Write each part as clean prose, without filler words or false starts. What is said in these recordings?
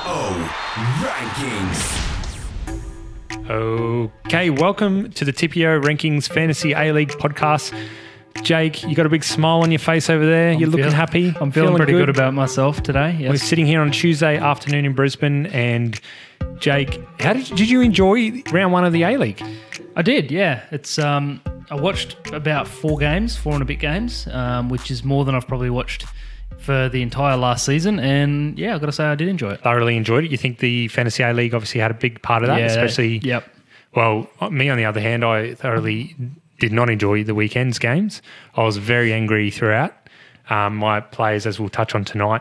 Rankings. Okay, welcome to the TPO Rankings Fantasy A-League podcast. Jake, you got a big smile on your face over there. You're looking happy. I'm feeling pretty good about myself today. Yes. We're sitting here on Tuesday afternoon in Brisbane, and Jake, how did you enjoy round one of the A-League? I did, yeah. It's I watched about 4 and a bit games, which is more than I've probably watched for the entire last season. And yeah, I've got to say I did enjoy it. Thoroughly enjoyed it. You think the Fantasy A-League obviously had a big part of that, especially... Yep. Well, me on the other hand, I thoroughly did not enjoy the weekend's games. I was very angry throughout. My players, as we'll touch on tonight,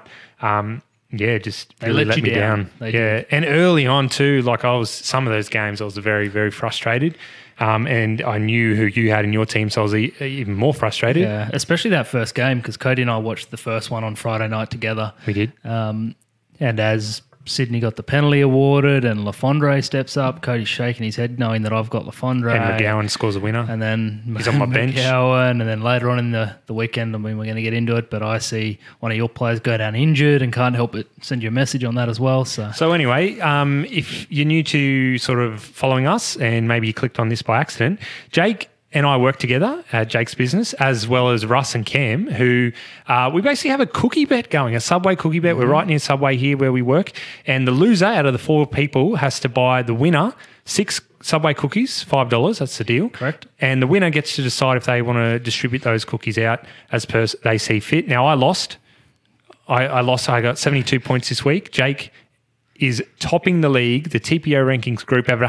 just really let me down. And early on too, some of those games, I was very, very frustrated. And I knew who you had in your team, so I was even more frustrated. Yeah, especially that first game, because Cody and I watched the first one on Friday night together. We did. And as Sydney got the penalty awarded and LaFondre steps up, Cody's shaking his head knowing that I've got LaFondre. And McGowan scores a winner. And then he's on my bench. McGowan, and then later on in the weekend, I mean, we're going to get into it, but I see one of your players go down injured and can't help but send you a message on that as well. So anyway, if you're new to sort of following us and maybe you clicked on this by accident, Jake and I work together at Jake's business, as well as Russ and Cam, who we basically have a cookie bet going, a Subway cookie bet. We're right near Subway here where we work. And the loser out of the 4 people has to buy the winner 6 Subway cookies, $5. That's the deal. Correct. And the winner gets to decide if they want to distribute those cookies out as per they see fit. Now, I lost. I got 72 points this week. Jake is topping the league, the TPO rankings group, over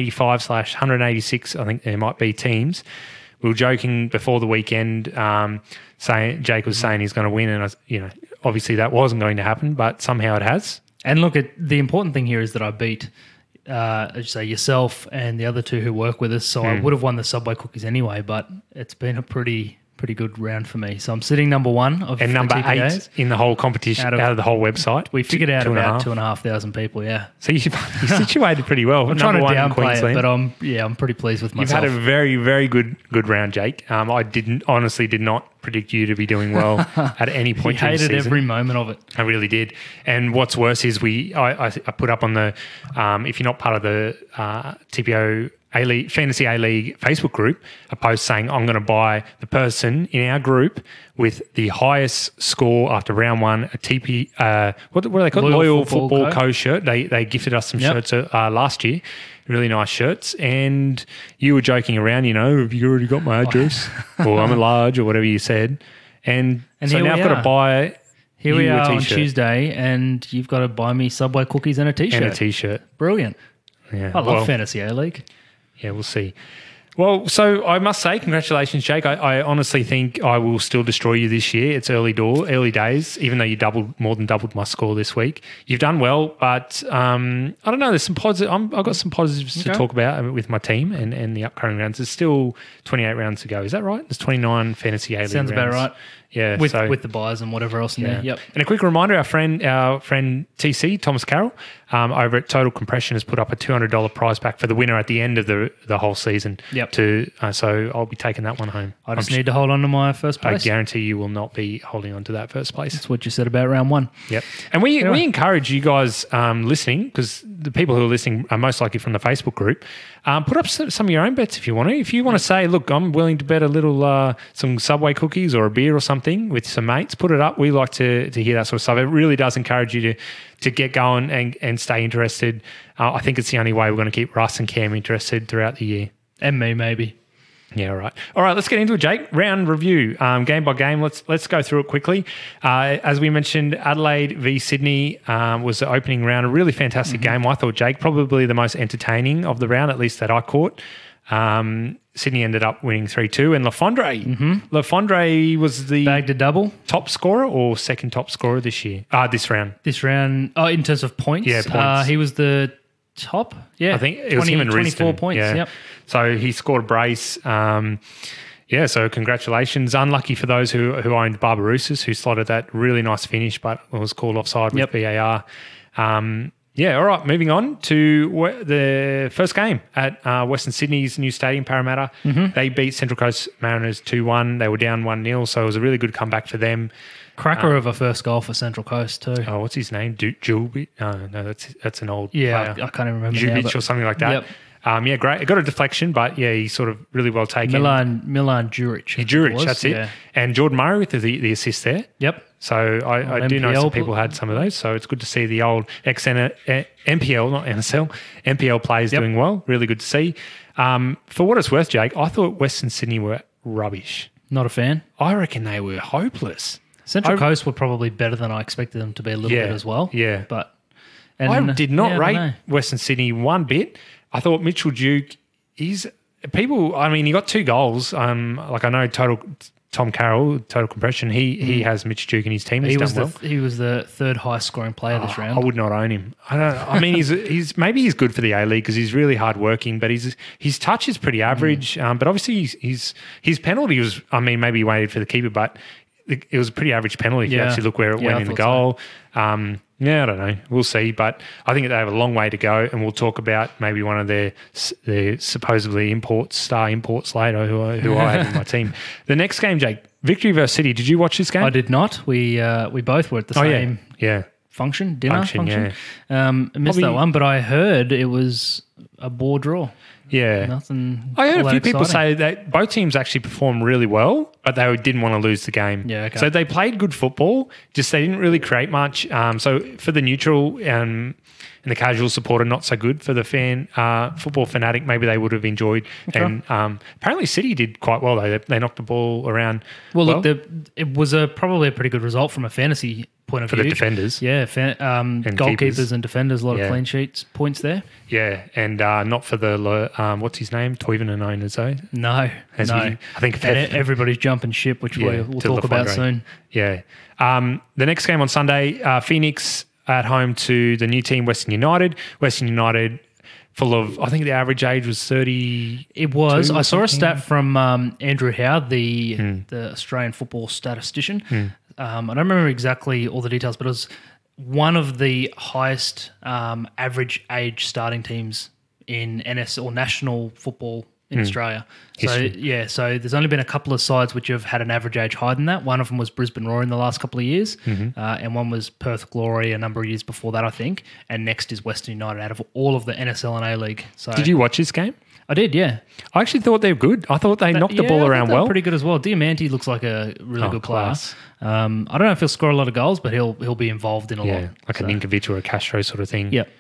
185/186, I think there might be teams. We were joking before the weekend, saying Jake was saying he's going to win, and obviously that wasn't going to happen, but somehow it has. And look, the important thing here is that I beat, as you say, yourself and the other 2 who work with us, so I would have won the Subway cookies anyway, but it's been a pretty good round for me. So I'm sitting number 1 of and number TPAs. 8 in the whole competition, out of the whole website. We figured out about 2,500 people, yeah. So you're situated pretty well. I'm trying to downplay it, but I'm pretty pleased with myself. You've had a very, very good round, Jake. I honestly did not predict you to be doing well at any point in the season. I hated every moment of it. I really did. And what's worse is I put up on the, if you're not part of the TPO A-League, Fantasy A-League Facebook group, a post saying I'm going to buy the person in our group with the highest score after round 1, a TP, what are they called? Loyal Football Co. shirt. They gifted us some shirts last year, really nice shirts. And you were joking around, have you already got my address? Or I'm a large, or whatever you said. And so now I've got to buy Here we are on Tuesday, and you've got to buy me Subway cookies and a T-shirt. And a T-shirt. Brilliant. Yeah, I love Fantasy A-League. Yeah, we'll see. Well, so I must say, congratulations, Jake. I honestly think I will still destroy you this year. It's early days, even though you more than doubled my score this week. You've done well, but I don't know. There's some positive. I've got some positives to talk about with my team and the upcoming rounds. There's still 28 rounds to go. Is that right? There's 29 Fantasy A-League Sounds rounds. about right. Yeah, with the buys and whatever else in there. Yep. And a quick reminder: our friend TC Thomas Carroll over at Total Compression has put up a $200 prize pack for the winner at the end of the whole season. Yep. So I'll be taking that one home. I just need to hold on to my first place. I guarantee you will not be holding on to that first place. That's what you said about round 1. Yep. And we encourage you guys listening, because the people who are listening are most likely from the Facebook group. Put up some of your own bets if you want to. If you want to say, look, I'm willing to bet a little some Subway cookies or a beer or something with some mates, put it up. We like to hear that sort of stuff. It really does encourage you to get going and stay interested. I think it's the only way we're going to keep Russ and Cam interested throughout the year. And me, maybe. Yeah, all right. All right, let's get into it, Jake. Round review, game by game. Let's go through it quickly. As we mentioned, Adelaide v Sydney was the opening round, a really fantastic game. I thought, Jake, probably the most entertaining of the round, at least that I caught. Sydney ended up winning 3-2, and LaFondre was the bagged a double top scorer or second top scorer this year. This round. This round, in terms of points, yeah, points. He was the top. Yeah, I think it was him and 24 Risdon. points. Yeah. Yep. So he scored a brace. So congratulations. Unlucky for those who owned Barbarouses, who slotted that really nice finish, but was called offside with VAR. All right, moving on to the first game at Western Sydney's new stadium, Parramatta. They beat Central Coast Mariners 2-1. They were down 1-0, so it was a really good comeback for them. Cracker of a first goal for Central Coast too. Oh, what's his name? Julbic? No, that's an old Yeah, player. I can't even remember Jubic now. or something like that. Yep. Yeah, great. It got a deflection, but yeah, he's sort of really well taken. Milan Juric. Juric, that's it. Yeah. And Jordan Murray with the assist there. Yep. So I do know MPL some people had some of those. So it's good to see the old MPL, not NSL, MPL players doing well. Really good to see. For what it's worth, Jake, I thought Western Sydney were rubbish. Not a fan. I reckon they were hopeless. Central Coast were probably better than I expected them to be a little bit as well. Yeah. But I did not rate know. Western Sydney one bit. I thought Mitchell Duke is people. I mean, he got 2 goals. Like I know Tom Carroll, Total Compression. He has Mitch Duke in his team. He's done well. He was the third highest scoring player this round. I would not own him. I mean, he's maybe he's good for the A League because he's really hard working, but his touch is pretty average. But obviously his penalty was. I mean, maybe he waited for the keeper, but it was a pretty average penalty if you actually look where it went in the goal. So. I don't know. We'll see. But I think they have a long way to go, and we'll talk about maybe one of their supposedly star imports later who I have in my team. The next game, Jake, Victory versus City. Did you watch this game? I did not. We both were at the same dinner function. Yeah. I missed that one, but I heard it was a bore draw. Yeah. Nothing. I heard a few people say that both teams actually performed really well, but they didn't want to lose the game. Yeah, okay. So they played good football, just they didn't really create much. So for the neutral and the casual supporter, not so good. For the football fanatic, maybe they would have enjoyed. Okay. And apparently City did quite well, though. They knocked the ball around. Well, look, it was probably a pretty good result from a fantasy point of view. For the defenders. Yeah, goalkeepers and defenders, a lot of clean sheets, points there. Yeah, and not for the, what's his name? Toivonen owners, though? No. I think everybody's jumping ship, which we'll talk about soon. Yeah. The next game on Sunday, Phoenix at home to the new team, Western United. Western United full of, I think the average age was 30. It was. I saw a stat from Andrew Howe, the Australian football statistician. I don't remember exactly all the details, but it was one of the highest average age starting teams in NS or national football in Australia. So, so there's only been a couple of sides which have had an average age higher than that. One of them was Brisbane Roar in the last couple of years, and one was Perth Glory a number of years before that, I think. And next is Western United out of all of the NSL and A-League. So, did you watch this game? I did, yeah. I actually thought they were good. I thought they knocked the ball around well. Pretty good as well. Diamanti looks like a really good class. I don't know if he'll score a lot of goals, but he'll be involved in a lot. Like a Ninkovic or a Castro sort of thing. Yep.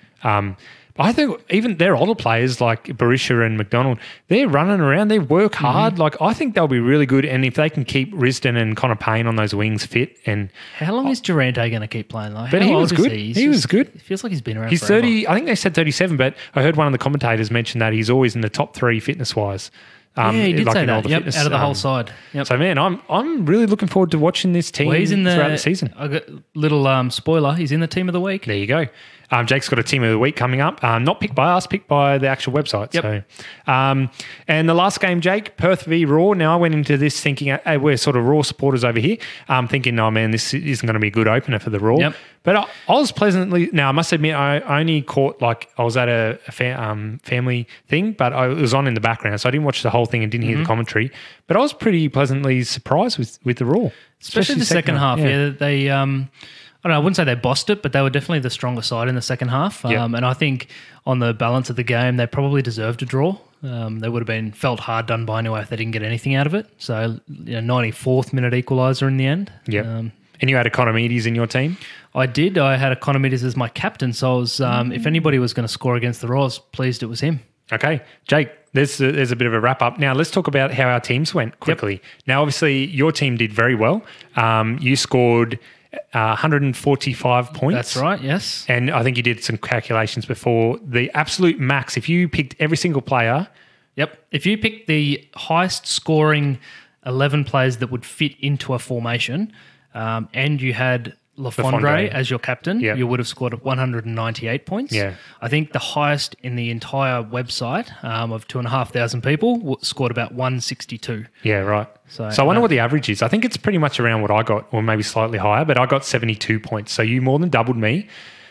I think even their older players like Barisha and McDonald, they're running around. They work hard. Like I think they'll be really good. And if they can keep Risdon and Connor Payne on those wings fit, and how long is Durante going to keep playing? Like, but he was good. He was good. It feels like he's been around. He's forever. 30. I think they said 37, but I heard one of the commentators mention that he's always in the top 3 fitness wise. He did say that. Yep, out of the whole side. Yep. So man, I'm really looking forward to watching this team throughout the season. I got little spoiler. He's in the team of the week. There you go. Jake's got a team of the week coming up. Not picked by us, picked by the actual website. Yep. So, and the last game, Jake, Perth v Raw. Now I went into this thinking, hey, we're sort of Raw supporters over here. Thinking, oh man, this isn't going to be a good opener for the Raw. Yep. But I was pleasantly. Now I must admit, I only caught I was at a family thing, but I was on in the background, so I didn't watch the whole thing and didn't hear the commentary. But I was pretty pleasantly surprised with the Raw, especially the second half. Yeah, they. I don't know, I wouldn't say they bossed it, but they were definitely the stronger side in the second half. And I think on the balance of the game, they probably deserved a draw. They would have been felt hard done by anyway if they didn't get anything out of it. So, 94th minute equaliser in the end. Yeah. And you had Economides in your team? I did. I had Economides as my captain. So I was, if anybody was going to score against the Raw, I was pleased it was him. Okay. Jake, there's a bit of a wrap up. Now let's talk about how our teams went quickly. Yep. Now, obviously, your team did very well. You scored 145 points. That's right, yes. And I think you did some calculations before. The absolute max, if you picked every single player. Yep. If you picked the highest scoring 11 players that would fit into a formation, and you had Lafondre as your captain, you would have scored 198 points. Yeah. I think the highest in the entire website of 2,500 people scored about 162. Yeah, right. So I wonder what the average is. I think it's pretty much around what I got, or maybe slightly higher, but I got 72 points. So you more than doubled me.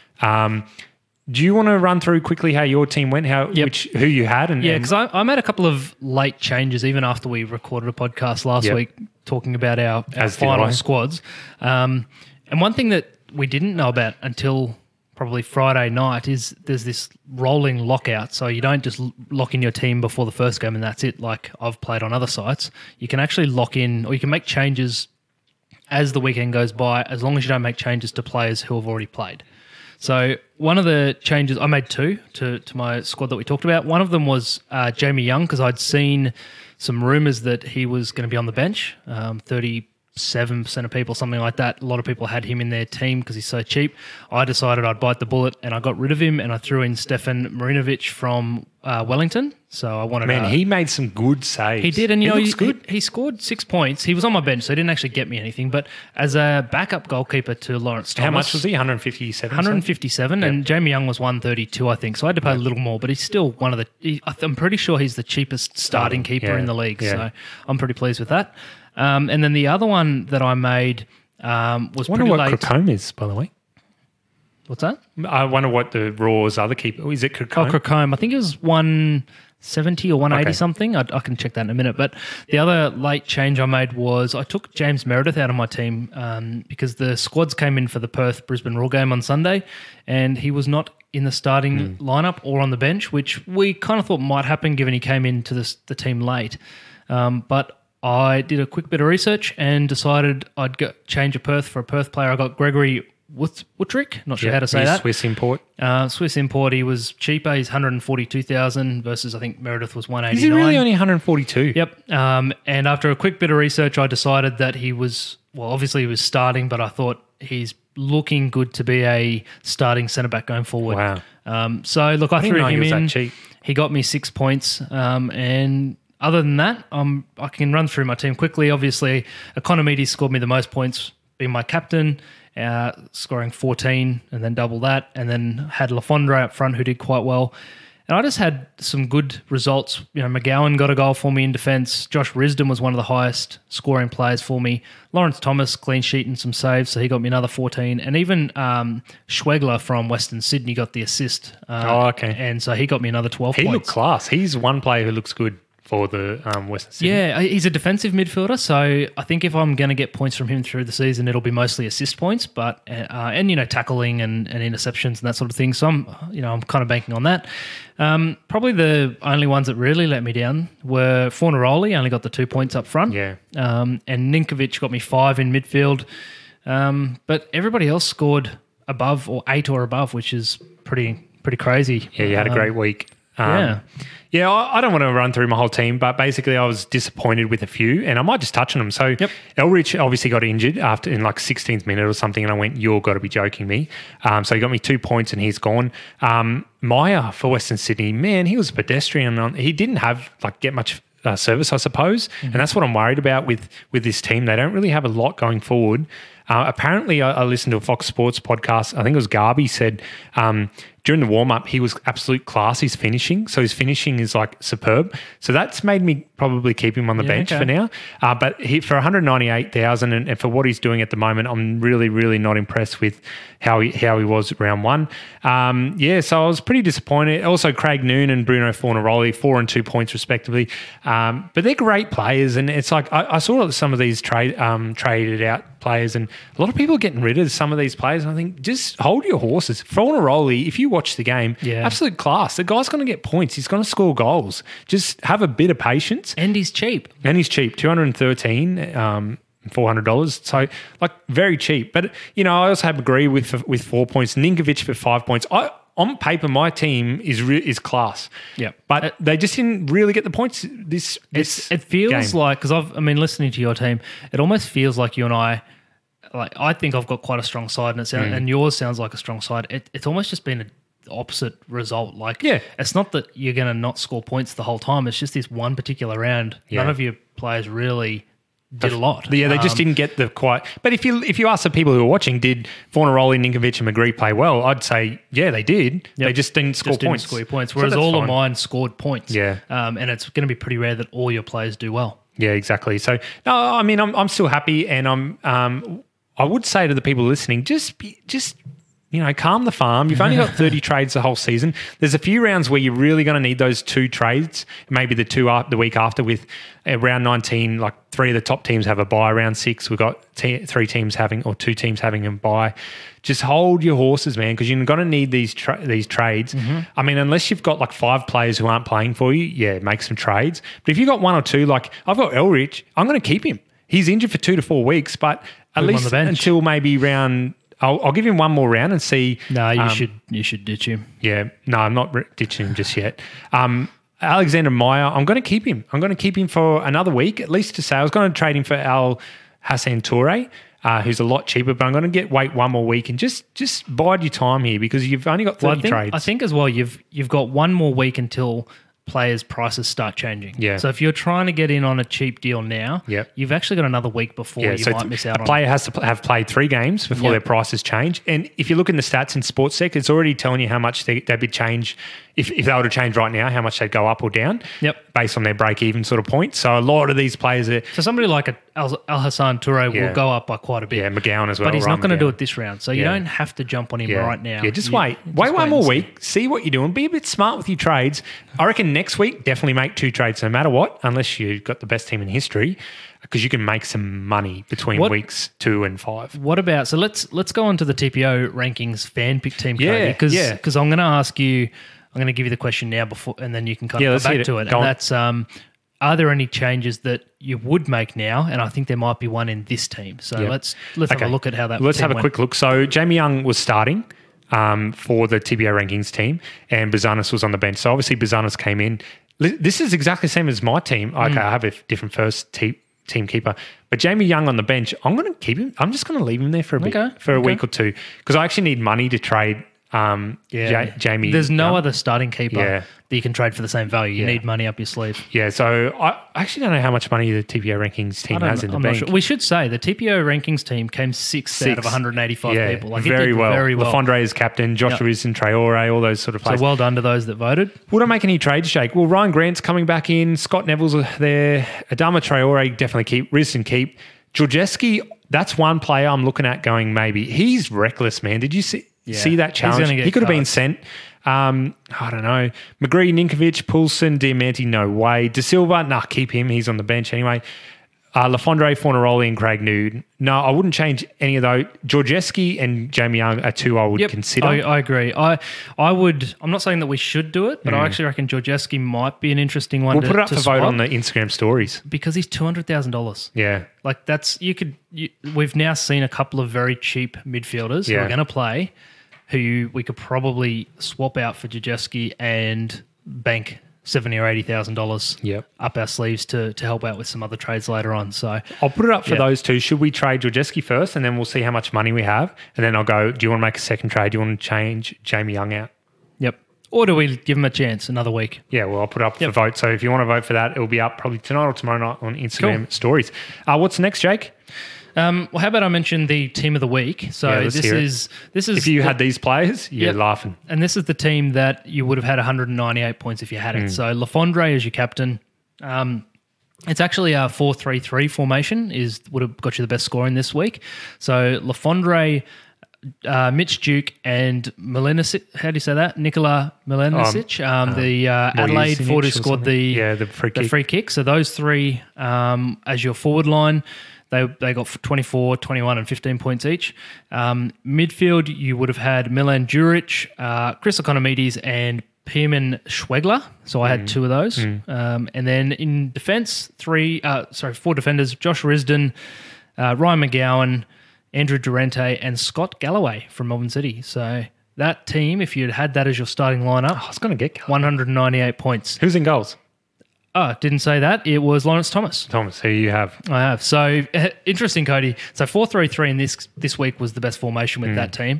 Do you want to run through quickly how your team went, who you had? Because I made a couple of late changes even after we recorded a podcast last week talking about our As did I. final squads. And one thing that we didn't know about until probably Friday night is there's this rolling lockout. So you don't just lock in your team before the first game and that's it, like I've played on other sites. You can actually lock in, or you can make changes as the weekend goes by, as long as you don't make changes to players who have already played. So one of the changes, I made two to my squad that we talked about. One of them was Jamie Young, because I'd seen some rumours that he was going to be on the bench, 37% of people, something like that. A lot of people had him in their team because he's so cheap. I decided I'd bite the bullet and I got rid of him and I threw in Stefan Marinovic from Wellington. So I wanted he made some good saves. He did, and he looks good. He scored 6 points. He was on my bench, so he didn't actually get me anything. But as a backup goalkeeper to Lawrence Thomas. How much was he? 157? 157, Yep. and Jamie Young was 132, I think. So I had to pay a little more, but he's still one of the... I'm pretty sure he's the cheapest starting keeper in the league, so I'm pretty pleased with that. And then the other one that I made was I pretty wonder late. what Crocombe is, by the way. What's that? I wonder what the Raw's other keeper... Is it Crocombe? Crocombe. I think it was 170 or 180 Okay. something. I can check that in a minute. But the other late change I made was I took James Meredith out of my team because the squads came in for the Perth-Brisbane Roar game on Sunday and he was not in the starting lineup or on the bench, which we kind of thought might happen given he came into the team late. But I did a quick bit of research and decided I'd change a Perth for a Perth player. I got Gregory Wuttrick, not sure how to say he's that. Swiss import. Swiss import. He was cheaper. He's 142,000 versus I think Meredith was 189. Is he really only 142? Yep. And after a quick bit of research, I decided that he was, well, obviously he was starting, but I thought he's looking good to be a starting centre back going forward. Wow. So look, I didn't threw know he him was that in. cheap. He got me 6 points, and other than that, I can run through my team quickly. Obviously, Economides scored me the most points, being my captain, scoring 14 and then double that, and then had Lafondre up front who did quite well. And I just had some good results. You know, McGowan got a goal for me in defence. Josh Risdon was one of the highest scoring players for me. Lawrence Thomas, clean sheet and some saves, so he got me another 14. And even Schwegler from Western Sydney got the assist. Okay. And so he got me another 12 He points. looked class. He's one player who looks good for the Western Sydney. Yeah, he's a defensive midfielder, so I think if I'm going to get points from him through the season, it'll be mostly assist points, but and you know, tackling and interceptions and that sort of thing. So I'm kind of banking on that. Probably the only ones that really let me down were Fornaroli, only got the 2 points up front. Yeah. And Ninkovic got me 5 in midfield. But everybody else scored above or 8 or above, which is pretty crazy. Yeah, you had a great week. Yeah. I don't want to run through my whole team, but basically I was disappointed with a few, and I might just touch on them. So Elrich obviously got injured after in like 16th minute or something, and I went, "You've got to be joking me." So he got me 2 points, and he's gone. Maya for Western Sydney, man, he was a pedestrian. He didn't get much service, I suppose, and that's what I'm worried about with this team. They don't really have a lot going forward. Apparently, I listened to a Fox Sports podcast. I think it was Garby said during the warm-up, he was absolute class. His finishing. So his finishing is like superb. So that's made me probably keep him on the bench for now. But for 198,000 and for what he's doing at the moment, I'm really, really not impressed with how he was round one. So I was pretty disappointed. Also, Craig Noon and Bruno Fornaroli, 4 and 2 points respectively. But they're great players. And it's like I saw some of these traded out players, and a lot of people are getting rid of some of these players. And I think just hold your horses. Fornaroli, if you watch the game, absolute class. The guy's going to get points. He's going to score goals. Just have a bit of patience. And he's cheap. $213, $400. So, like, very cheap. But, I also have Agree with 4 points. Ninkovic for 5 points. On paper, my team is class. Yeah, but they just didn't really get the points this It feels game. like, because listening to your team, it almost feels like you and I think I've got quite a strong side, and yours sounds like a strong side. It's almost just been the opposite result. It's not that you're going to not score points the whole time. It's just this one particular round. Yeah. None of your players really did a lot. Yeah, they just didn't get the quite. But if you ask the people who are watching, did Fornaroli, Ninkovic, and McGree play well? I'd say they did. Yep. They just didn't score points. Whereas so all fine. of mine scored points. Yeah, and it's going to be pretty rare that all your players do well. Yeah, exactly. So no, I mean I'm still happy, and I would say to the people listening, just calm the farm. You've only got 30 trades the whole season. There's a few rounds where you're really going to need those 2 trades, maybe the week after with round 19, like 3 of the top teams have a bye. Round 6, we've got 2 teams having a bye. Just hold your horses, man, because you're going to need these trades. Mm-hmm. I mean, unless you've got like 5 players who aren't playing for you, make some trades. But if you've got 1 or 2, like I've got Elrich, I'm going to keep him. He's injured for 2 to 4 weeks, but at least until maybe round... I'll give him one more round and see. No, you should ditch him. Yeah, no, I'm not ditching him just yet. Alexander Meyer, I'm going to keep him. I'm going to keep him for another week, at least to say. I was going to trade him for Al Hassan Toure, who's a lot cheaper, but I'm going to wait one more week and just bide your time here because you've only got 30 trades. I think as well, you've got one more week until players' prices start changing. Yeah. So if you're trying to get in on a cheap deal now, you've actually got another week before you might miss out on it. A player has to have played 3 games before their prices change. And if you look in the stats in Sportsec, it's already telling you how much they'd be changed. If they were to change right now, how much they'd go up or down based on their break-even sort of point. So a lot of these players are... So somebody like Al Hassan Toure will go up by quite a bit. Yeah, McGowan as well. But he's not going to do it this round. So you don't have to jump on him right now. Yeah, just wait. Wait one more week. See what you're doing. Be a bit smart with your trades. I reckon next week, definitely make 2 trades no matter what, unless you've got the best team in history, because you can make some money between weeks 2 and 5. What about... So let's go on to the TPO rankings fan pick team, Cody, because I'm going to ask you... I'm going to give you the question now before, and then you can kind of go back to it. And that's, are there any changes that you would make now? And I think there might be one in this team. So let's have a look at how that Let's have a quick look. So Jamie Young was starting for the TBO rankings team, and Bazanis was on the bench. So obviously Bazanis came in. This is exactly the same as my team. Okay, I have a different first team keeper. But Jamie Young on the bench, I'm going to keep him. I'm just going to leave him there for a bit, for a week or 2, because I actually need money to trade Jamie. There's no other starting keeper that you can trade for the same value. You need money up your sleeve. Yeah, so I actually don't know how much money the TPO rankings team has in the bank. Sure. We should say the TPO rankings team came 6th out of 185 people. Like very well. Lafondre is captain, Joshua is in Traore, all those sort of players. So well done to those that voted. Would I make any trades, Jake? Well, Ryan Grant's coming back in. Scott Neville's there. Adama Traore, definitely keep. Riston keep. Georgeski, that's one player I'm looking at going maybe. He's reckless, man. Did you see that challenge? He could have been sent. I don't know. McGree, Ninkovic, Poulsen, Diamanti, no way. De Silva, keep him. He's on the bench anyway. Lafondre, Fornaroli, and Craig Nude. No, I wouldn't change any of those. Georgeski and Jamie Young are 2 I would consider. I agree. I would. I'm not saying that we should do it, but I actually reckon Georgeski might be an interesting one. We'll put it up for vote on the Instagram stories because he's $200,000. Yeah, like that's we've now seen a couple of very cheap midfielders who are going to play, who we could probably swap out for Georgeski and bank $70,000 or $80,000 up our sleeves to help out with some other trades later on. So I'll put it up for those 2. Should we trade Georgeski first, and then we'll see how much money we have, and then I'll go, do you want to make a second trade? Do you want to change Jamie Young out? Yep. Or do we give him a chance another week? Yeah, well, I'll put it up for vote. So if you want to vote for that, it'll be up probably tonight or tomorrow night on Instagram stories. What's next, Jake? Well, how about I mention the team of the week? So this is if you had these players, you're laughing. And this is the team that you would have had 198 points if you had it. So Lafondre is your captain. It's actually a 4-3-3 formation would have got you the best scoring this week. So Lafondre, Mitch Duke, and Milenisic, how do you say that? Nikola Milenisic, the Adelaide forward who scored the free kick. So those 3 as your forward line. They got 24, 21 and 15 points each. Midfield, you would have had Milan Djuric, Chris Economides and Pierman Schwegler. So I had 2 of those. And then in defence, 4 defenders, Josh Risdon, Ryan McGowan, Andrew Durante and Scott Galloway from Melbourne City. So that team, if you'd had that as your starting lineup, I was going to get Galloway. 198 points. Who's in goals? Oh, didn't say that. It was Lawrence Thomas. Who you have? I have. So interesting, Cody. So 4-3-3 in this week was the best formation with that team.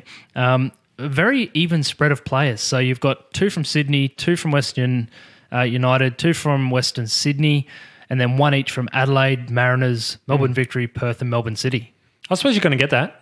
Very even spread of players. So you've got 2 from Sydney, 2 from Western United, 2 from Western Sydney, and then 1 each from Adelaide, Mariners, Melbourne Victory, Perth, and Melbourne City. I suppose you're going to get that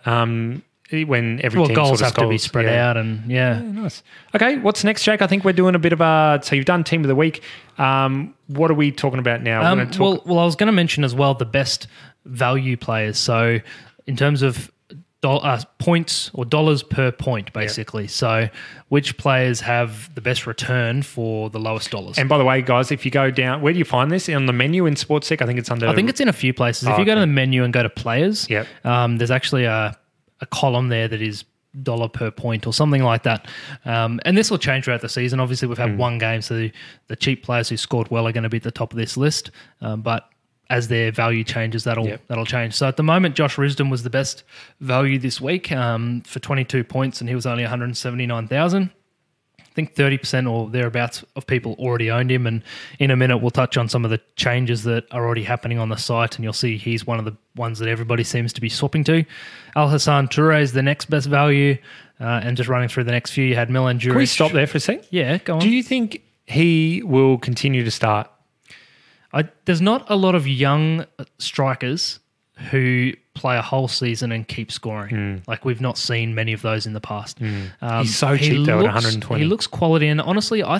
when every team goals sort of have to be spread out, and nice. Okay, what's next, Jake? I think we're doing a bit of so you've done team of the week. What are we talking about now? Well, I was going to mention as well the best value players. So in terms of points or dollars per point, basically. Yep. So which players have the best return for the lowest dollars? And by the way, guys, if you go down, where do you find this? On the menu in Sportsec? I think it's under... I think it's in a few places. If you go to the menu and go to players, yep. There's actually a column there that is dollar per point or something like that. And this will change throughout the season. Obviously, we've had one game, so the cheap players who scored well are going to be at the top of this list. But as their value changes, that'll change. So at the moment, Josh Risdon was the best value this week for 22 points, and he was only 179,000. I think 30% or thereabouts of people already owned him, and in a minute we'll touch on some of the changes that are already happening on the site, and you'll see he's one of the ones that everybody seems to be swapping to. Al Hassan Toure is the next best value, and just running through the next few, you had Milan Djuric. Can we stop there for a sec? Yeah, go on. Do you think he will continue to start? There's not a lot of young strikers who play a whole season and keep scoring. Like, we've not seen many of those in the past. He's so cheap though at 120. He looks quality, and honestly, I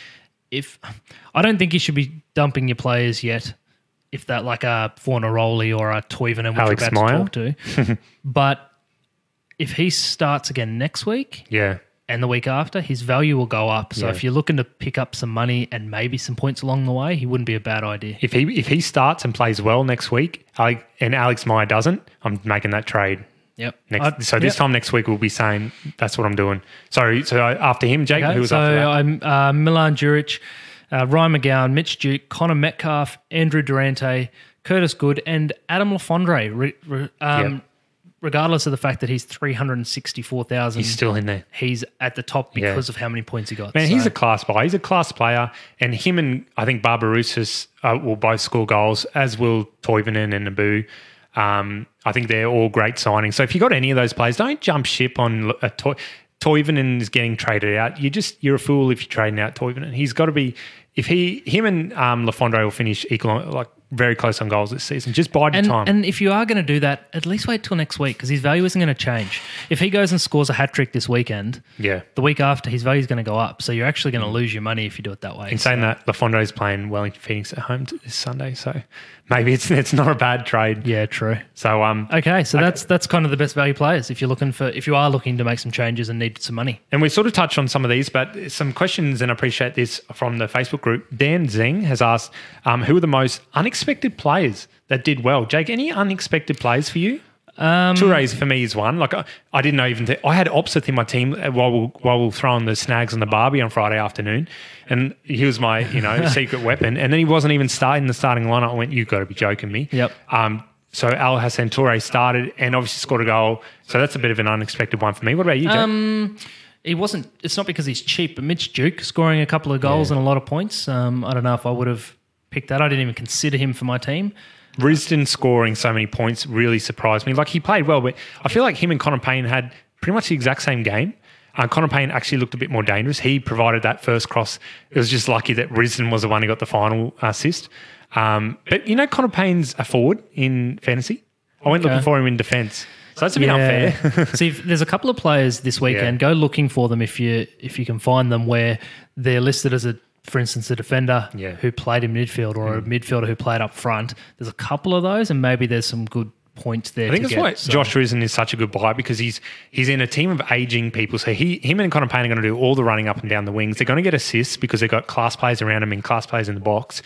don't think you should be dumping your players yet. If that, like a Fornaroli or a Toivonen, which Alex we're about to talk to, but if he starts again next week, and the week after, his value will go up. So if you're looking to pick up some money and maybe some points along the way, he wouldn't be a bad idea. If he starts and plays well next week, and Alex Meyer doesn't, I'm making that trade. Yep. This time next week we'll be saying that's what I'm doing. So after him, Jake, who was after that? I'm Milan Djuric, Ryan McGowan, Mitch Duke, Connor Metcalf, Andrew Durante, Curtis Good, and Adam Lafondre. Regardless of the fact that he's 364,000, he's still in there. He's at the top because of how many points he got. Man, he's a class buy. He's a class player, and him and I think Barbarouses will both score goals, as will Toivonen and Nabu. I think they're all great signings. So if you got any of those players, don't jump ship on a Toivonen is getting traded out. You're a fool if you're trading out Toivonen. He's got to be. If him and Lafondre will finish equal, like very close on goals this season, just bide your time. And if you are going to do that, at least wait till next week, because his value isn't going to change. If he goes and scores a hat trick this weekend, the week after his value is going to go up. So you're actually going to lose your money if you do it that way. In saying that, Lafondre is playing Wellington Phoenix at home this Sunday, so maybe it's not a bad trade. Yeah, true. So that's kind of the best value players if you are looking to make some changes and need some money. And we sort of touched on some of these, but some questions, and I appreciate this from the Facebook group. Dan Zeng has asked, who are the most unexpected players that did well? Jake, any unexpected players for you? Toure's for me is one. Like I didn't know even I had Opseth in my team while we're throwing the snags on the Barbie on Friday afternoon, and he was my secret weapon. And then he wasn't even starting the starting lineup. I went, "You've got to be joking me." Yep. So Al Hassan Toure started and obviously scored a goal. So that's a bit of an unexpected one for me. What about you, Jake? He wasn't. It's not because he's cheap, but Mitch Duke scoring a couple of goals and a lot of points. I don't know if I would have picked that. I didn't even consider him for my team. Risdon scoring so many points really surprised me. Like, he played well, but I feel like him and Connor Payne had pretty much the exact same game. Connor Payne actually looked a bit more dangerous. He provided that first cross. It was just lucky that Risdon was the one who got the final assist. But Connor Payne's a forward in fantasy. I went looking for him in defence. So that's a bit unfair. See, there's a couple of players this weekend. Go looking for them if you can find them where they're listed as for instance, a defender who played in midfield or a midfielder who played up front. There's a couple of those, and maybe there's some good points there. I think that's why Josh Risdon is such a good buy, because he's in a team of aging people. So him and Connor Payne are going to do all the running up and down the wings. They're going to get assists because they've got class players around him and class players in the box.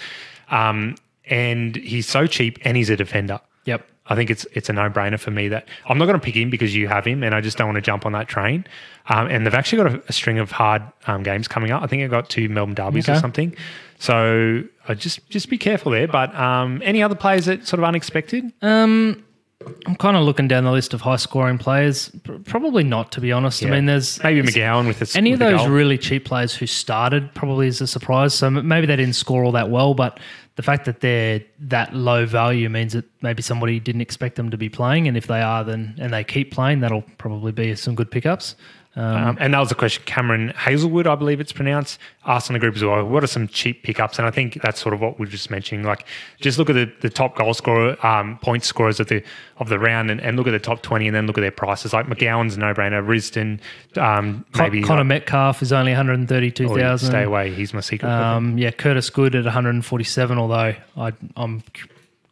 And he's so cheap, and he's a defender. Yep. I think it's a no-brainer for me that I'm not going to pick him because you have him, and I just don't want to jump on that train. And they've actually got a string of hard games coming up. I think they've got 2 Melbourne derbies or something. So just be careful there. But any other players that sort of unexpected? I'm kind of looking down the list of high-scoring players. Probably not, to be honest. Yeah. I mean, there's maybe McGowan with any of those really cheap players who started probably is a surprise. So maybe they didn't score all that well, but the fact that they're that low value means that maybe somebody didn't expect them to be playing, and if they are, and they keep playing, that'll probably be some good pickups. And that was a question Cameron Hazelwood, I believe it's pronounced, asked on the group as well. What are some cheap pickups? And I think that's sort of what we're just mentioning. Like, just look at the top goal scorer, point scorers of the round, and look at the top 20, and then look at their prices. Like McGowan's a no-brainer. Risdon, maybe Connor Metcalf is only 132,000. Stay away. He's my secret. Curtis Good at 147. Although I'm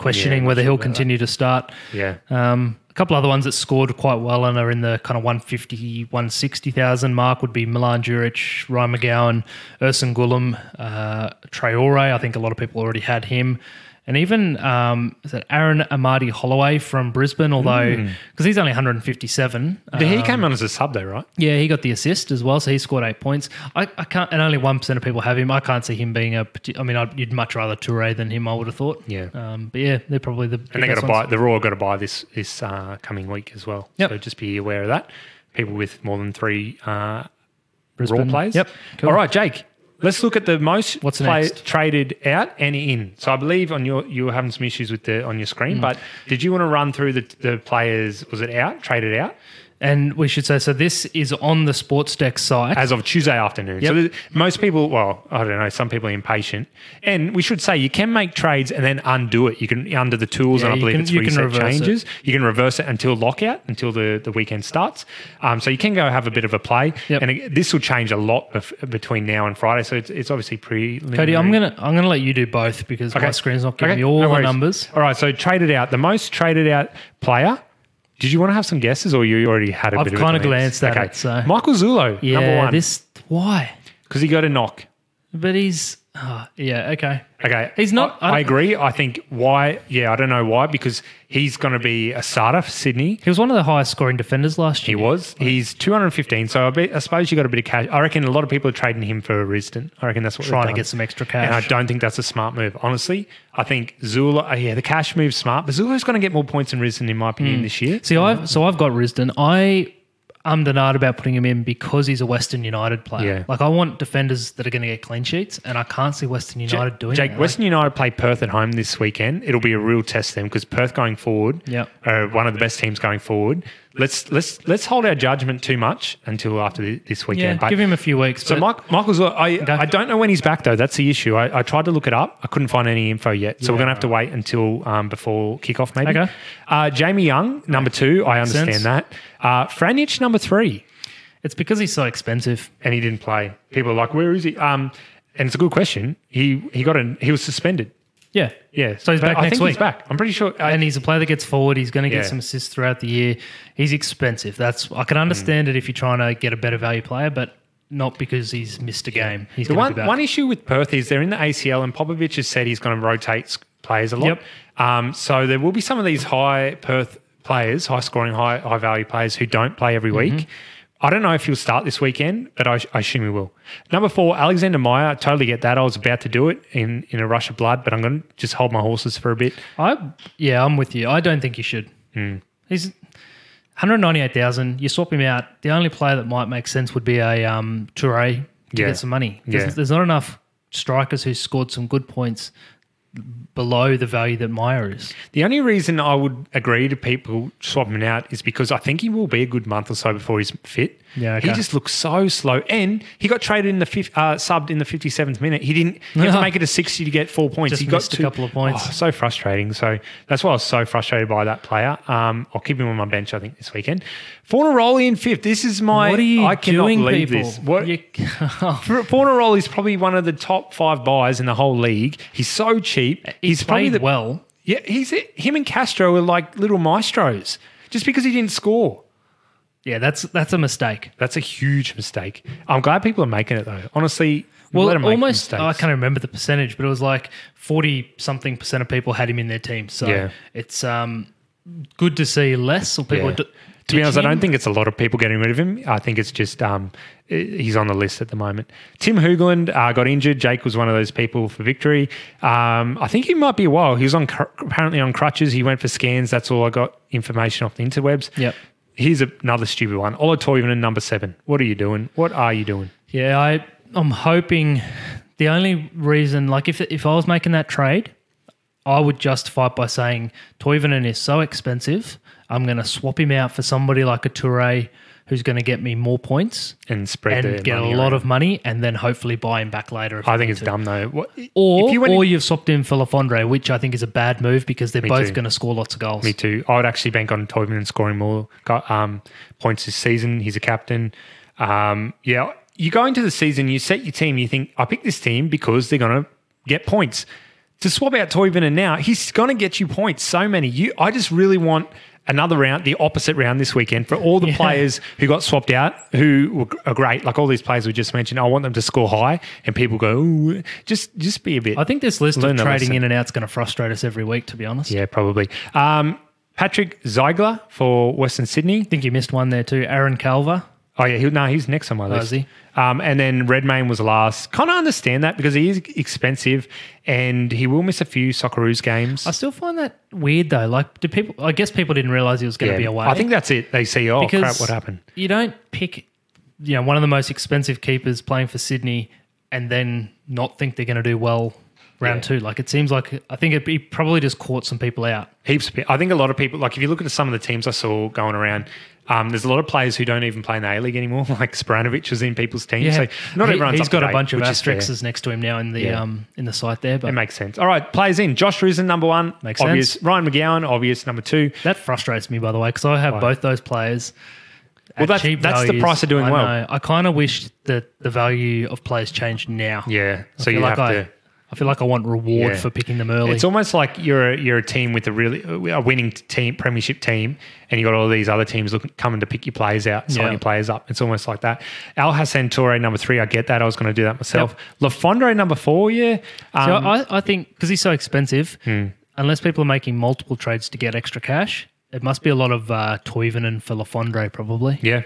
questioning not whether sure he'll about continue to start. Yeah. A couple other ones that scored quite well and are in the kind of 150, 160,000 mark would be Milan Djuric, Ryan McGowan, Ersan Gulam, Traore. I think a lot of people already had him. And even is that Aaron Amadi Holloway from Brisbane, although because he's only 157. He came on as a sub though, right? Yeah, he got the assist as well, so he scored 8 points. I can't, and only 1% of people have him. I can't see him being you'd much rather Toure than him, I would have thought. Yeah. But yeah, they're probably the And they got best to buy. ones. The Raw got to buy this coming week as well. Yep. So just be aware of that. People with more than 3 Raw Brisbane. players. Yep. Cool. All right, Jake. Let's look at the most What's next? traded out and in. So I believe you were having some issues with on your screen, but did you want to run through the players? Was it traded out? And we should say, so this is on the Sports Deck site. As of Tuesday afternoon. Yep. So most people, well, I don't know, some people are impatient. And we should say you can make trades and then undo it. You can under the tools, and I believe it's reset changes. You can reverse it until lockout, until the weekend starts. So you can go have a bit of a play. Yep. And this will change a lot between now and Friday. So it's obviously preliminary. Cody, I'm gonna let you do both because my screen's not giving me all no the worries. numbers. All right, so traded out. The most traded out player. Did you want to have some guesses, or you already had a I've bit of kind of glance? glanced at it. So Michael Zulo, yeah, number 1. Why? Because he got a knock. But he's okay. Okay. He's not. I agree. I think why, I don't know why, because he's going to be a starter for Sydney. He was one of the highest scoring defenders last He year. was. He's 215. So I suppose you got a bit of cash. I reckon a lot of people are trading him for Risdon. I reckon that's what Trying they've to done. get some extra cash. And I don't think that's a smart move. Honestly, I think Zula, the cash move's smart, but Zula's going to get more points than Risdon, in my opinion, this year. See, I've got Risdon. I'm denied about putting him in because he's a Western United player. Yeah. Like, I want defenders that are going to get clean sheets, and I can't see Western United doing Jake, that. Western United play Perth at home this weekend. It'll be a real test for them because Perth going forward are one of the best teams going forward. Let's hold our judgment too much until after this weekend. But give him a few weeks. So Michael's, I don't know when he's back though. That's the issue. I tried to look it up. I couldn't find any info yet. So we're going to have to wait until before kickoff maybe. Okay. Jamie Young, number 2. I understand sense. that. Franjic, number 3. It's because he's so expensive. And he didn't play. People are like, where is he? And it's a good question. He was suspended. Yeah. Yeah. So he's back I next think week. He's back. I'm pretty sure. And he's a player that gets forward. He's going to get Yeah. some assists throughout the year. He's expensive. I can understand it if you're trying to get a better value player, but not because he's missed a game. He's The going to be back. one issue with Perth is they're in the ACL, and Popovich has said he's going to rotate players a lot. So there will be some of these high Perth players, high scoring, high value players who don't play every week. I don't know if he'll start this weekend, but I assume he will. Number 4, Alexander Meyer. I totally get that. I was about to do it in a rush of blood, but I'm going to just hold my horses for a bit. I'm with you. I don't think you should. He's 198,000. You swap him out. The only player that might make sense would be a Toure to get some money. There's not enough strikers who scored some good points below the value that Meyer is. The only reason I would agree to people swapping him out is because I think he will be a good month or so before he's fit. Yeah, okay. He just looks so slow. And he got traded in the subbed in the 57th minute. He had to make it to 60 to get 4 points. Just he got missed a couple of points. So frustrating. So that's why I was so frustrated by that player. I'll keep him on my bench, I think, this weekend. Fornaroli in 5th. This is my... What are you I cannot doing, believe people? this. Fornaroli is probably one of the top 5 buys in the whole league. He's so cheap. He's probably played well. Yeah, him and Castro are like little maestros just because he didn't score. Yeah, that's a mistake. That's a huge mistake. I'm glad people are making it though. Honestly, Well, let them make almost, mistakes. I can't remember the percentage, but it was like 40-something% of people had him in their team. So it's good to see less or people... To be honest, I don't think it's a lot of people getting rid of him. I think it's just he's on the list at the moment. Tim Hoogland got injured. Jake was one of those people for victory. I think he might be a while. He was apparently on crutches. He went for scans. That's all I got information off the interwebs. Yep. Here's another stupid one. Ola Toivonen, number 7. What are you doing? What are you doing? Yeah, I'm hoping the only reason, like if I was making that trade, I would justify it by saying Toivonen is so expensive, I'm going to swap him out for somebody like a Toure who's going to get me more points and spread and get a lot of money, and then hopefully buy him back later. I think it's dumb though. Or you've swapped him for Lafondre, which I think is a bad move because they're both going to score lots of goals. Me too. I would actually bank on Toivonen scoring more points this season. He's a captain. You go into the season, you set your team, you think, I picked this team because they're going to get points. to swap out Toivonen now, he's going to get you points. So many. I just really want another round, the opposite round this weekend for all the players who got swapped out who are great. Like all these players we just mentioned, I want them to score high and people go, ooh, just be a bit. I think this list of trading lesson. in and out is going to frustrate us every week, to be honest. Yeah, probably. Patrick Ziegler for Western Sydney. I think you missed one there too. Aaron Calver. Oh, yeah. He's next on my list. Is he? And then Redmayne was last. Kind of understand that because he is expensive and he will miss a few Socceroos games. I still find that weird though. Like, I guess people didn't realise he was going to be away. I think that's it. They see, Because crap, what happened? You don't pick, one of the most expensive keepers playing for Sydney and then not think they're going to do well round two. Like, it seems like, I think he probably just caught some people out. Heaps of people. I think a lot of people, like if you look at some of the teams I saw going around, there's a lot of players who don't even play in the A-League anymore, like Spranovic was in people's teams. Yeah. So not everyone's He's up to got a date, bunch of which is fair. asterisks next to him now in the site there. But It makes sense. All right, players in. Josh Risen, number one. Makes obvious. sense. Ryan McGowan, obvious, number two. that frustrates me, by the way, because I have both those players. Well, that's the values. price of doing well. Know. I kind of wish that the value of players changed now. Yeah, so I you feel have like to... I feel like I want reward for picking them early. It's almost like you're a team with a winning team, premiership team, and you got all these other teams coming to pick your players out, sign your players up. It's almost like that. Al Hassan Toure, number three. I get that. I was going to do that myself. Yep. LaFondre, number four. Yeah. So I think because he's so expensive, unless people are making multiple trades to get extra cash, it must be a lot of Toivonen for LaFondre probably. Yeah.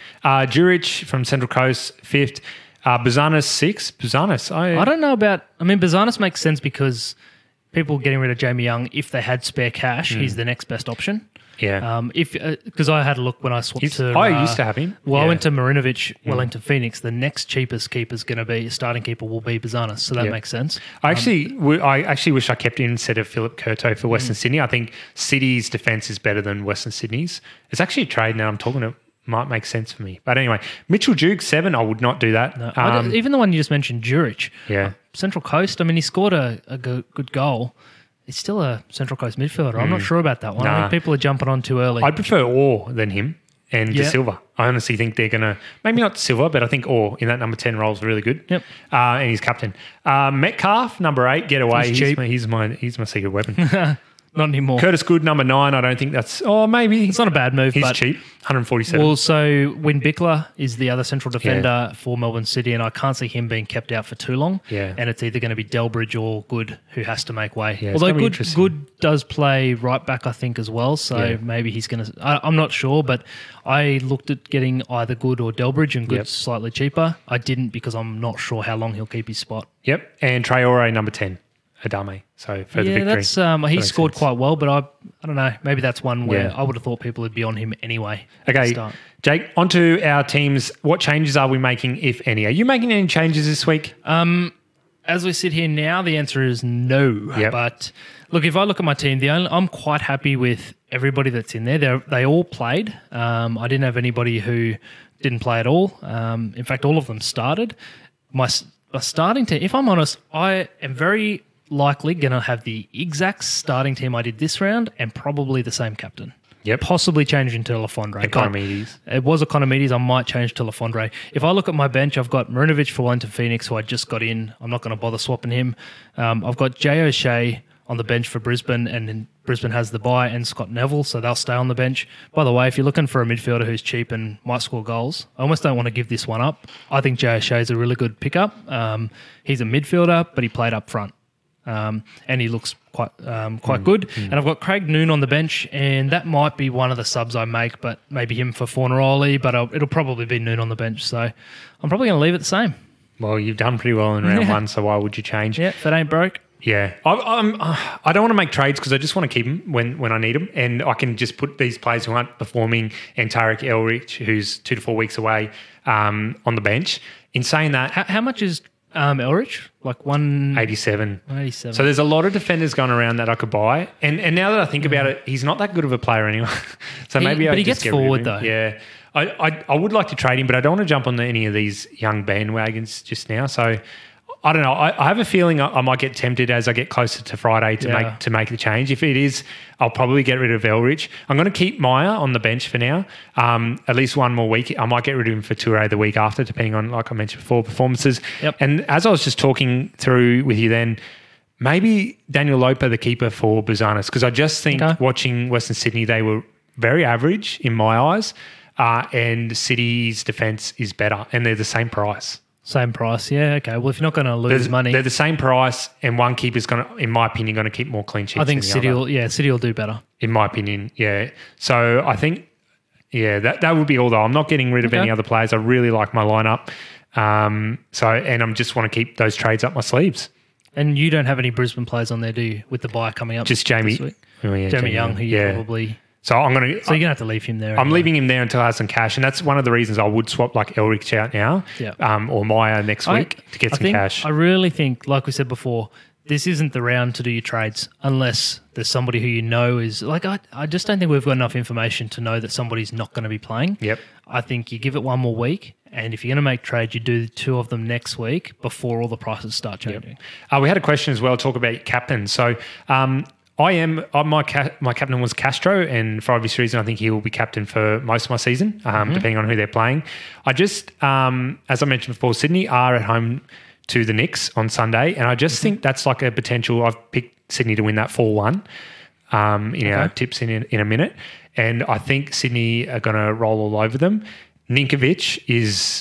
Juric from Central Coast, fifth. Bazanis, sixth. Bazanis. I don't know about... I mean, Bazanis makes sense because people getting rid of Jamie Young, if they had spare cash, he's the next best option. Yeah. Because I had a look when I swapped to... I used to have him. Well, I went to Marinovic, Wellington Phoenix. The next cheapest keeper is going to be... Starting keeper will be Bazanis, so that makes sense. I actually wish I kept him instead of Philip Curto for Western Sydney. I think City's defence is better than Western Sydney's. It's actually a trade now I'm talking to... Might make sense for me. But anyway, Mitchell Duke, 7. I would not do that. No, even the one you just mentioned, Juric. Yeah. Central Coast, I mean, he scored a good goal. He's still a Central Coast midfielder. I'm not sure about that one. I think people are jumping on too early. I'd prefer Orr than him and De Silva. I honestly think they're going to, maybe not De Silva, but I think Orr in that number 10 role is really good. Yep. And he's captain. Metcalf, number 8, get away. He's cheap. He's my secret weapon. Not anymore. Curtis Good, number 9. I don't think that's... Oh, maybe. It's not a bad move, He's but cheap. 147. Well, so Win Bickler is the other central defender for Melbourne City, and I can't see him being kept out for too long. Yeah. And it's either going to be Delbridge or Good who has to make way. Yeah, although Good does play right back, I think, as well. So maybe he's going to... I'm not sure, but I looked at getting either Good or Delbridge, and Good's slightly cheaper. I didn't because I'm not sure how long he'll keep his spot. Yep. And Traore, number 10. Adame. So for the victory. That's he scored quite well, but I don't know. Maybe that's one where I would have thought people would be on him anyway. Okay, Jake, onto our teams. What changes are we making, if any? Are you making any changes this week? As we sit here now, the answer is no. Yep. But look, if I look at my team, I'm quite happy with everybody that's in there. They all played. I didn't have anybody who didn't play at all. In fact, all of them started. My starting team, if I'm honest, I am very likely going to have the exact starting team I did this round and probably the same captain. Yep. Possibly change into LaFondre. Economides. It was Economides. I might change to LaFondre. If I look at my bench, I've got Marinovic for Wellington Phoenix, who I just got in. I'm not going to bother swapping him. I've got Jay O'Shea on the bench for Brisbane, and then Brisbane has the bye, and Scott Neville, so they'll stay on the bench. By the way, if you're looking for a midfielder who's cheap and might score goals, I almost don't want to give this one up. I think Jay O'Shea is a really good pickup. He's a midfielder, but he played up front. And he looks quite good. And I've got Craig Noon on the bench, and that might be one of the subs I make, but maybe him for Fornaroli, but it'll probably be Noon on the bench. So I'm probably going to leave it the same. Well, you've done pretty well in round one, so why would you change? Yeah, if it ain't broke. Yeah. I don't want to make trades because I just want to keep them when I need them, and I can just put these players who aren't performing, and Tarek Elrich, who's 2 to 4 weeks away, on the bench. In saying that... How much is... Elrich, like 187. 187. So there's a lot of defenders going around that I could buy, and now that I think about it, he's not that good of a player anyway. So maybe he gets forward though. Yeah, I would like to trade him, but I don't want to jump on any of these young bandwagons just now. So I don't know. I have a feeling I might get tempted as I get closer to Friday to make the change. If it is, I'll probably get rid of Elrich. I'm going to keep Meyer on the bench for now. At least one more week. I might get rid of him for Toure the week after, depending on, like I mentioned before, performances. Yep. And as I was just talking through with you then, maybe Daniel Lopa, the keeper for Busanis, because I just think watching Western Sydney, they were very average in my eyes, and City's defence is better, and they're the same price. Same price, yeah. Okay. Well, if you're not going to lose money, they're the same price, and one keeper's going to, in my opinion, going to keep more clean sheets. I think City will do better. In my opinion, yeah. So I think, that would be all. Though I'm not getting rid of any other players. I really like my lineup. And I'm just want to keep those trades up my sleeves. And you don't have any Brisbane players on there, do you? With the buy coming up, just Jamie. This week? Jamie Young, who you probably. So I'm going to. So you're going to have to leave him there. I'm leaving him there until I have some cash, and that's one of the reasons I would swap like Elrich out now, or Maya next week to get some cash. I really think, like we said before, this isn't the round to do your trades unless there's somebody who you know is like. I just don't think we've got enough information to know that somebody's not going to be playing. Yep. I think you give it one more week, and if you're going to make trades, you do 2 of them next week before all the prices start changing. Yep. We had a question as well. Talk about your captain. So. My captain was Castro, and for obvious reason, I think he will be captain for most of my season, depending on who they're playing. I just, as I mentioned before, Sydney are at home to the Knicks on Sunday, and I just think that's like a potential. I've picked Sydney to win that 4-1 in our tips in a minute, and I think Sydney are going to roll all over them. Ninkovic is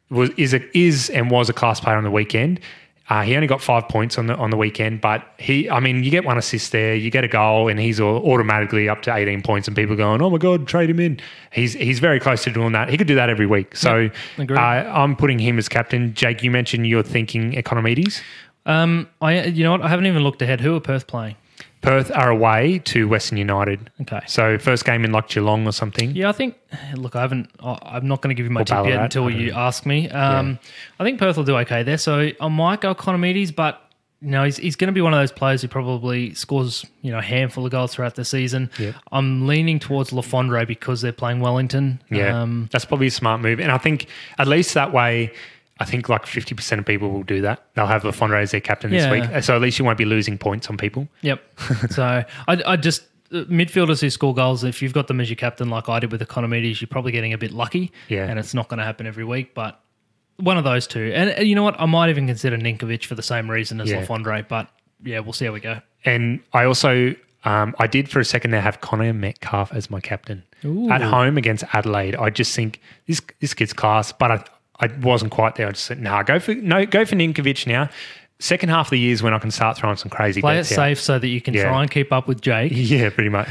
and was a class player on the weekend. He only got 5 points on the weekend, but you get 1 assist there, you get a goal, and he's automatically up to 18 points, and people are going, oh my God, trade him in. He's very close to doing that. He could do that every week. So I'm putting him as captain. Jake, you mentioned you're thinking Economides. You know what? I haven't even looked ahead. Who are Perth playing? Perth are away to Western United. Okay. So first game in like Geelong or something. Yeah, I think, look, I'm not going to give you my tip yet until you ask me. I think Perth will do okay there. So I might go Economides, but he's going to be one of those players who probably scores, a handful of goals throughout the season. Yep. I'm leaning towards Lafondre because they're playing Wellington. Yeah, that's probably a smart move. And I think at least that way, I think like 50% of people will do that. They'll have Lafondre as their captain this week. So at least you won't be losing points on people. Yep. So I just, midfielders who score goals, if you've got them as your captain like I did with Economides, you're probably getting a bit lucky. Yeah. And it's not going to happen every week, but one of those two. And you know what? I might even consider Ninkovic for the same reason as Lafondre, but we'll see how we go. And I also, I did for a second there have Connor Metcalf as my captain. Ooh. At home against Adelaide. I just think this kid's class, but I wasn't quite there. I just said, go for Ninkovic now. Second half of the year is when I can start throwing some crazy Play bets it safe so that you can try and keep up with Jake. Yeah, pretty much.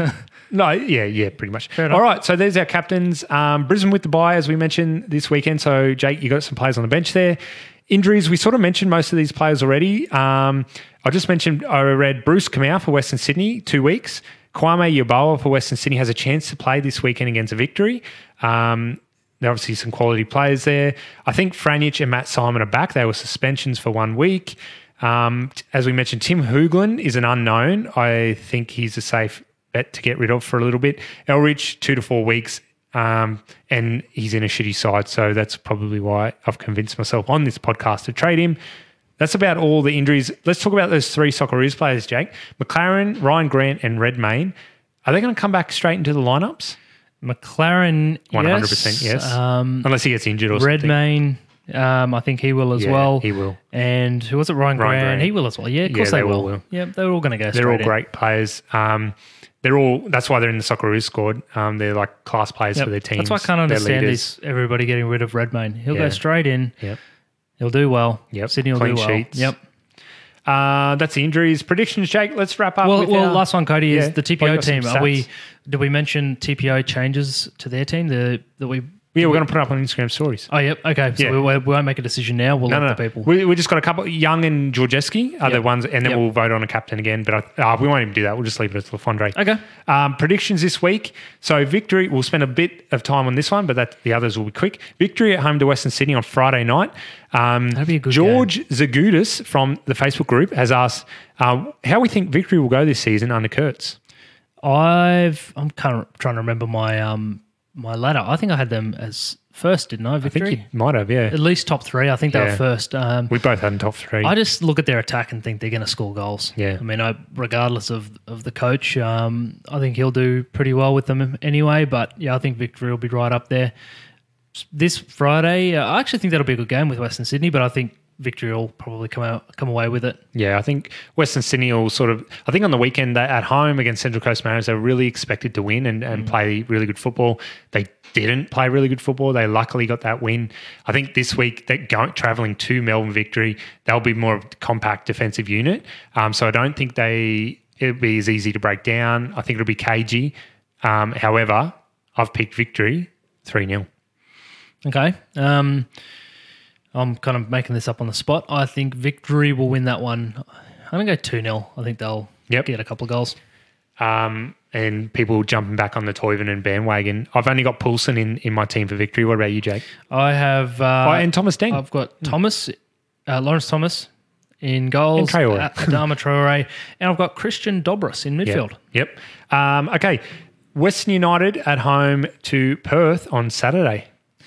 Pretty much. All right, so there's our captains. Brisbane with the bye, as we mentioned this weekend. So, Jake, you got some players on the bench there. Injuries, we sort of mentioned most of these players already. I just mentioned, I read Bruce Kamau for Western Sydney, 2 weeks. Kwame Yeboah for Western Sydney has a chance to play this weekend against a Victory. There are obviously some quality players there. I think Franjic and Matt Simon are back. They were suspensions for 1 week. As we mentioned, Tim Hoogland is an unknown. I think he's a safe bet to get rid of for a little bit. Elrich, 2 to 4 weeks, and he's in a shitty side. So that's probably why I've convinced myself on this podcast to trade him. That's about all the injuries. Let's talk about those 3 Socceroos players, Jake. McLaren, Ryan Grant, and Redmayne. Are they going to come back straight into the lineups? McLaren, 100%, yes. Unless he gets injured or Redmayne, I think he will as well. He will. And who was it? Ryan Grant. He will as well. Yeah, of course they will. Yeah, they're all going to go straight in. They're all great players. They're all. That's why they're in the Socceroos squad. They're like class players for their teams. That's why I can't understand is everybody getting rid of Redmayne. He'll go straight in. Yep. He'll do well. Yep. Sydney will Clean do well. Sheets. Yep. That's the injuries. Predictions, Jake. Let's wrap up. Last one, Cody, is the TPO team. Did we mention TPO changes to their team? We're going to put it up on Instagram stories. Oh, yep. Okay. So we won't make a decision now. We'll let the people. We just got a couple. Young and Georgeski are the ones, and then we'll vote on a captain again. But we won't even do that. We'll just leave it at Lafondre. Okay. Predictions this week. So Victory, we'll spend a bit of time on this one, but the others will be quick. Victory at home to Western Sydney on Friday night. That'd be a good George Zagudis from the Facebook group has asked how we think Victory will go this season under Kurtz. I'm kind of trying to remember my my ladder. I think I had them as first, didn't I? Victory? I think you might have, yeah. At least top 3. I think they were first. We both had them top 3. I just look at their attack and think they're going to score goals. Yeah. I mean, regardless of the coach, I think he'll do pretty well with them anyway. But yeah, I think Victory will be right up there. This Friday, I actually think that'll be a good game with Western Sydney, but I think Victory will probably come away with it. Yeah, I think Western Sydney will I think on the weekend at home against Central Coast Mariners, they were really expected to win and play really good football. They didn't play really good football. They luckily got that win. I think this week they're travelling to Melbourne Victory. They'll be more of a compact defensive unit. So I don't think it'll be as easy to break down. I think it'll be cagey. However, I've picked Victory 3-0. Okay. I'm kind of making this up on the spot. I think Victory will win that one. I'm going to go 2-0. I think they'll get a couple of goals. And people jumping back on the Toivonen bandwagon. I've only got Poulsen in my team for Victory. What about you, Jake? I have... and Thomas Deng. I've got Thomas, Lawrence Thomas in goals. And Traore. Adama Traore. And I've got Christian Dobros in midfield. Yep. Okay. Western United at home to Perth on Saturday.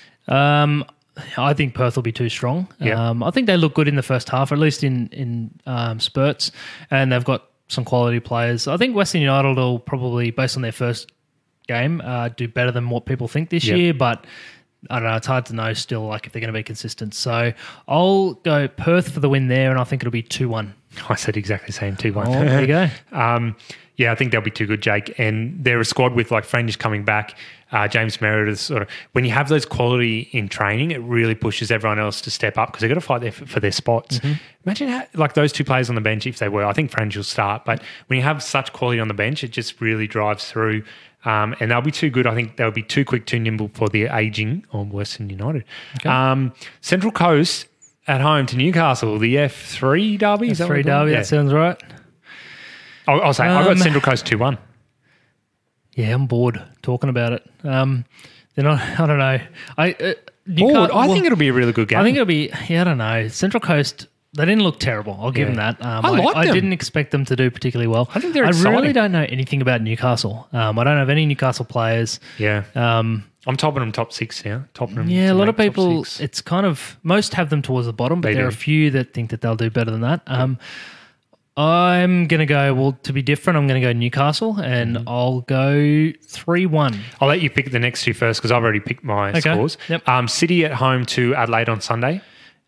I think Perth will be too strong. Yep. I think they look good in the first half, at least in spurts, and they've got some quality players. I think Western United will probably, based on their first game, do better than what people think this year, but I don't know. It's hard to know still, like, if they're going to be consistent. So I'll go Perth for the win there, and I think it'll be 2-1. I said exactly the same, 2-1. Oh, there you go. Yeah, I think they'll be too good, Jake. And they're a squad with, like, French coming back, James Meredith. When you have those quality in training, it really pushes everyone else to step up because they've got to fight for their spots. Mm-hmm. Imagine how, like, those two players on the bench, if they were. I think French will start. But when you have such quality on the bench, it just really drives through. And they'll be too good. I think they'll be too quick, too nimble for the ageing of Western United. Okay. Central Coast at home to Newcastle, the F3 derby. F3 derby, that sounds right. I'll say I've got Central Coast 2-1. Yeah, I'm bored talking about it. They're not. I don't know. Bored? I think it'll be a really good game. I think it'll be. Yeah, I don't know. Central Coast. They didn't look terrible. I'll give them that. I like them. I didn't expect them to do particularly well. I think they're exciting. I really don't know anything about Newcastle. I don't have any Newcastle players. Yeah. I'm topping them top 6 now. Yeah, a lot of people. It's kind of most have them towards the bottom, but there are a few that think that they'll do better than that. I'm going to go, to be different, I'm going to go Newcastle, and I'll go 3-1. I'll let you pick the next two first because I've already picked my scores. Yep. City at home to Adelaide on Sunday.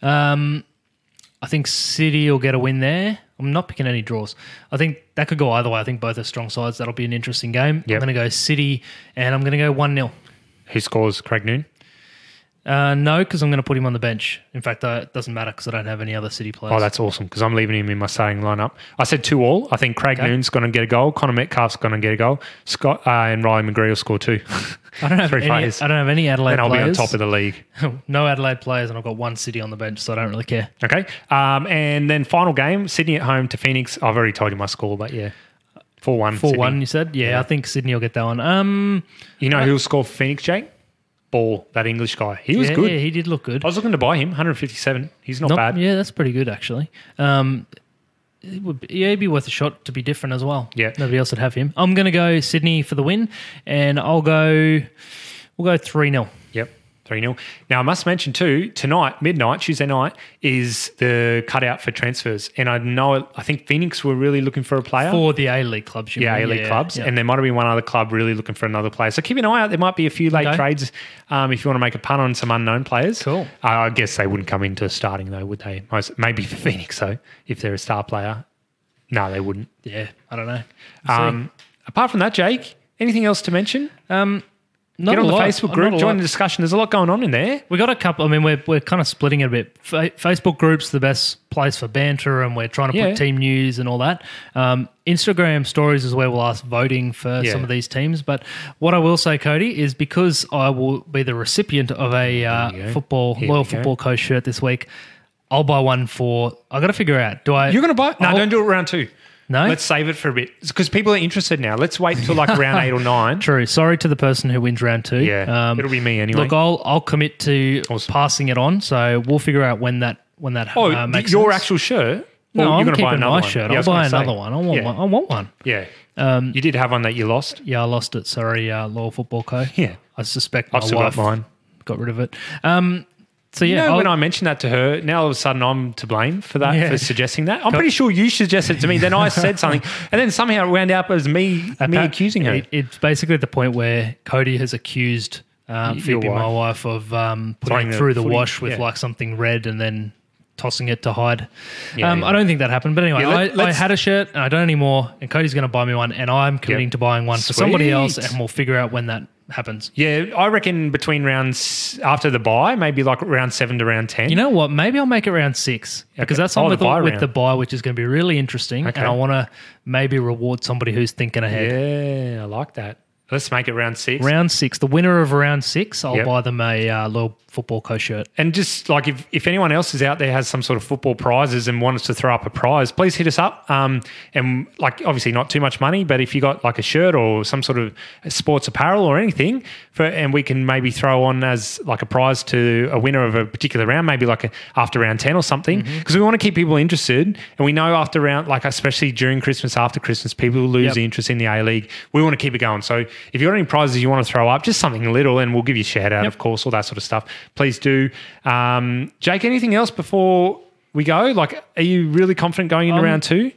I think City will get a win there. I'm not picking any draws. I think that could go either way. I think both are strong sides. That'll be an interesting game. Yep. I'm going to go City, and I'm going to go 1-0. Who scores? Craig Noon? No, because I'm going to put him on the bench. In fact, it doesn't matter because I don't have any other City players. Oh, that's awesome because I'm leaving him in my starting lineup. I said 2-2. I think Craig Noon's going to get a goal. Connor Metcalf's going to get a goal. Scott and Riley McGree will score 2. I don't have any Adelaide and I'll players. be on top of the league. No Adelaide players, and I've got one City on the bench, so I don't really care. Okay. And then final game, Sydney at home to Phoenix. I've already told you my score, but yeah. 4-1. 4-1, you said? Yeah, I think Sydney will get that one. You know who'll score for Phoenix, Jake? Ball, that English guy. He was good. Yeah, he did look good. I was looking to buy him, 157. He's not bad. Yeah, that's pretty good, actually. It'd be worth a shot to be different as well. Yeah. Nobody else would have him. I'm going to go Sydney for the win, and we'll go 3-0. Yep, 3-0. Now, I must mention too, tonight, midnight, Tuesday night, is the cutout for transfers. And I think Phoenix were really looking for a player. For the A-League clubs, A-League clubs. Yeah. And there might have been one other club really looking for another player. So keep an eye out. There might be a few late trades if you want to make a punt on some unknown players. Cool. I guess they wouldn't come into starting though, would they? Maybe for Phoenix though, if they're a star player. No, they wouldn't. Yeah, I don't know. Apart from that, Jake, anything else to mention? Not Get on the lot. Facebook group, join the discussion. There's a lot going on in there. We got a couple. I mean, we're kind of splitting it a bit. Facebook group's the best place for banter, and we're trying to put team news and all that. Instagram stories is where we'll ask voting for some of these teams. But what I will say, Cody, is because I will be the recipient of a loyal football coach shirt this week, I'll buy one for. I got to figure out. You're going to buy? No, don't do it round 2. No? Let's save it for a bit because people are interested now. Let's wait until like round 8 or 9. True. Sorry to the person who wins round 2. Yeah, it'll be me anyway. Look, I'll commit to passing it on. So we'll figure out when that makes your sense. actual shirt? No, I'm going to buy keeping another my shirt. Yeah, I'll buy another one. I want one. Yeah. You did have one that you lost? Yeah, I lost it. Sorry, Loyal Football Co. Yeah. I suspect my I've still wife got mine. Got rid of it. So yeah, when I mentioned that to her, now all of a sudden I'm to blame for that, for suggesting that. I'm pretty sure you suggested it to me. Then I said something, and then somehow it wound up as me accusing her. It's basically at the point where Cody has accused Phoebe, my wife, of putting it through the wash with like something red, and then tossing it to hide. Yeah, I don't think that happened. But anyway, Yeah, I had a shirt and I don't anymore. And Cody's going to buy me one. And I'm committing to buying one for somebody else. And we'll figure out when that happens. Yeah, I reckon between rounds after the bye, maybe like round 7 to round 10. You know what? Maybe I'll make it round 6 because that's on with the bye, which is going to be really interesting. Okay. And I want to maybe reward somebody who's thinking ahead. Yeah, I like that. Let's make it round 6. Round 6. The winner of round 6, I'll buy them a little football co shirt. And just like if anyone else is out there has some sort of football prizes and wants us to throw up a prize, please hit us up. And like obviously not too much money, but if you got like a shirt or some sort of sports apparel or anything, and we can maybe throw on as like a prize to a winner of a particular round, maybe like after round 10 or something, because we want to keep people interested. And we know after round, like especially during Christmas, after Christmas, people lose the interest in the A-League. We want to keep it going. So if you've got any prizes you want to throw up, just something little, and we'll give you a shout out, of course, all that sort of stuff. Please do. Jake, anything else before we go? Like, are you really confident going into round 2?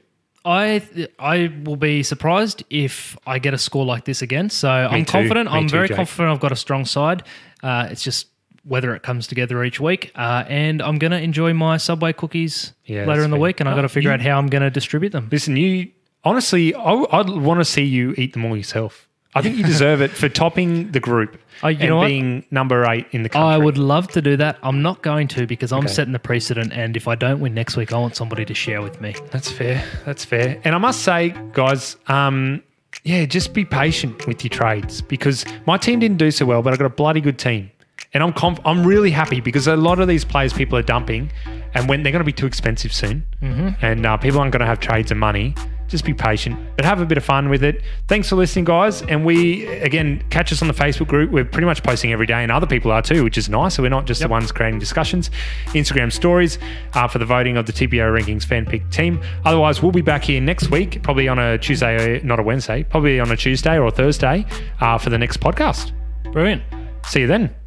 I will be surprised if I get a score like this again. So I'm confident. I'm very confident I've got a strong side. It's just whether it comes together each week. And I'm going to enjoy my Subway cookies later in the week, and I've got to figure out how I'm going to distribute them. Listen, honestly, I'd want to see you eat them all yourself. I think you deserve it for topping the group being number 8 in the country. I would love to do that. I'm not going to because I'm setting the precedent, and if I don't win next week, I want somebody to share with me. That's fair. And I must say, guys, just be patient with your trades because my team didn't do so well, but I've got a bloody good team. And I'm really happy because a lot of these players people are dumping, and when they're going to be too expensive soon, and people aren't going to have trades and money. Just be patient, but have a bit of fun with it. Thanks for listening, guys. And again, catch us on the Facebook group. We're pretty much posting every day, and other people are too, which is nice. So we're not just the ones creating discussions. Instagram stories for the voting of the TPO Rankings fan pick team. Otherwise, we'll be back here next week, probably on a Tuesday, not a Wednesday, probably on a Tuesday or a Thursday for the next podcast. Brilliant. See you then.